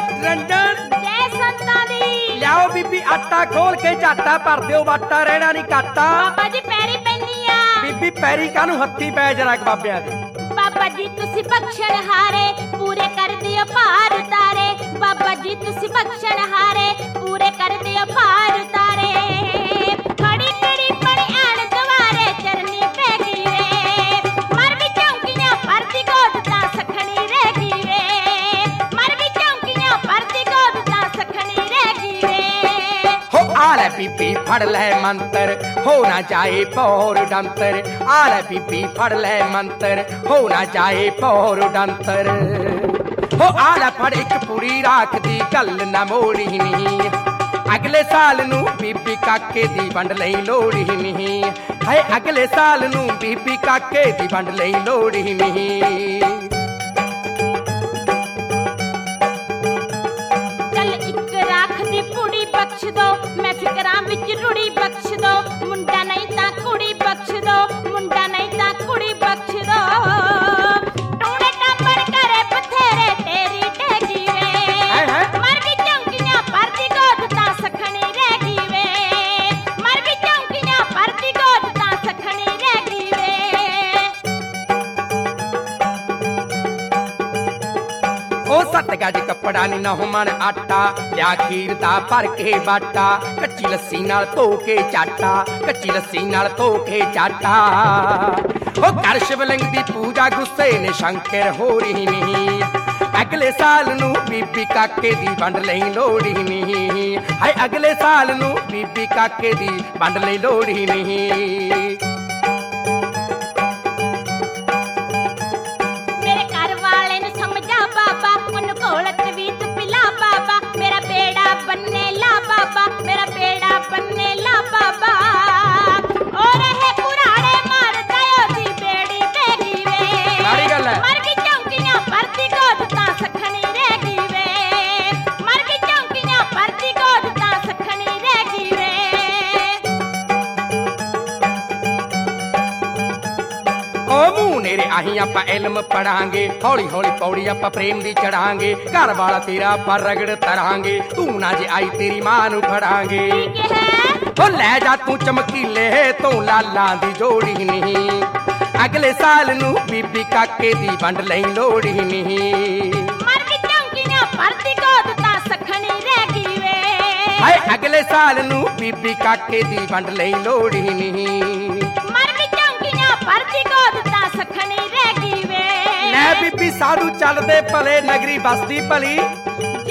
रंजन जय संतां दी। लियाओ बीबी आटा खोल के झाटा भर दिओ वाटा रहना नहीं काटा। बाबा जी पैरी पैनी आ। बीबी पैरी कानू हत्थी पै जरा बाबिਆਂ ਦੇ। बाबा जी तुसी बख्शण हारे पूरे कर दियो पार उतारे। बाबा जी तुसी बख्शण हारे पूरे कर दियो पार उतारे। खड़ी खड़ी पड़ी आण दवारे चरनी पे गई रे। मर भी चौंकियां परती गोद ता सखणी रह गई रे। मर भी चौंकियां परती गोद ता सखणी रह गई रे। हो आ ले बीबी फड़ ले मंतर हो ना जाए पौर डंतर। आ ले बीबी फड़ ले मंतर हो ना जाए पौर डंतर। हो आ ले फड़ एक पूरी राख दी गल ना मोड़ी नहीं। अगले साल नू बीबी काके दी वंड लई लोड़ी नहीं। हाय अगले साल नू बीबी काके दी वंड लई लोड़ी नहीं। चल इक राख दी पुड़ी बख्श दो मैं फिकरां विच रुड़ी बख्श दो। मुंडा नहीं तां कुड़ी बख्श दो मुंडा नहीं तां कुड़ी बख्श दो। टूणे टांबर करे बथेरे तेरी टेगी वे। मर भी चौंकियां परती गोद तां सखणी रह गई वे। मर भी चौंकियां परती गोद तां सखणी रह गई वे। ओ सत गज कपड़ा नी नौ मन आटा लिया खीर दा भर के बाटा। कच्ची लस्सी नाल धो के चाटा कच्ची लस्सी नाल धो के चाटा। ओ कर शिवलिंग दी पूजा गुस्से ने शंकर हो रही नहीं। अगले साल नू बीबी काके दी वंड लई लोड़ी नहीं। हाय अगले साल नू बीबी काके दी वंड लई लोड़ी नहीं। मेरे घर वाले नु समझा बाबा उन कोलत वीत पिला बाबा। मेरा बेड़ा बनने ला बाबा मेरा बेड़ा बनने ला बाबा। और रहे पुराने मार दयो दी बेड़ी बेगी वे। सारी गल है। मर गई चौंकियां परती गोद ता सखणी रह गई वे। मर गई चौंकियां परती गोद ता सखणी रह गई वे। ओ मुंह नेरे आही आपां इल्म पढ़ांगे। हौली हौली पौड़ी आपां प्रेम दी चढ़ांगे। घर वाला तेरा पर रगड़ तरांगे। तू ना जे आई तेरी मां नू फड़ांगे। ठीक है ओ लै जा तू चमकीले तू लालां दी जोड़ी नहीं। अगले साल नू बीबी काके दी वंड लई लोड़ी नहीं। मर गई चौंकियां परती गोद ता सखणी रह गई वे। हाय अगले साल नू बीबी काके दी वंड लई लोड़ी नहीं। मर गई चौंकियां परती गोद ता सखणी रह गई वे। ले बीबी साधु चलदे भले नगरी बसदी भली।